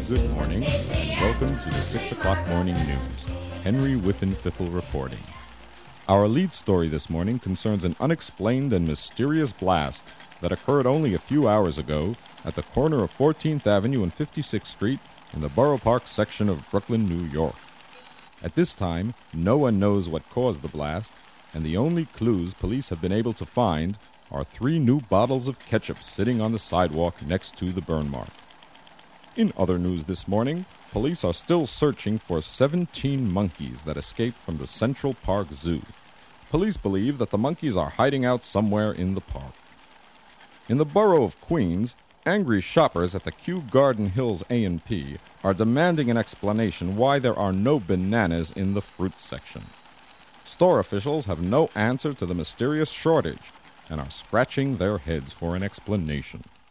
Good morning, and welcome to the 6 o'clock morning news. Henry Whiffenpfiffle reporting. Our lead story this morning concerns an unexplained and mysterious blast that occurred only a few hours ago at the corner of 14th Avenue and 56th Street in the Borough Park section of Brooklyn, New York. At this time, no one knows what caused the blast, and the only clues police have been able to find are 3 new bottles of ketchup sitting on the sidewalk next to the burn mark. In other news this morning, police are still searching for 17 monkeys that escaped from the Central Park Zoo. Police believe that the monkeys are hiding out somewhere in the park. In the borough of Queens, angry shoppers at the Kew Garden Hills A&P are demanding an explanation why there are no bananas in the fruit section. Store officials have no answer to the mysterious shortage and are scratching their heads for an explanation.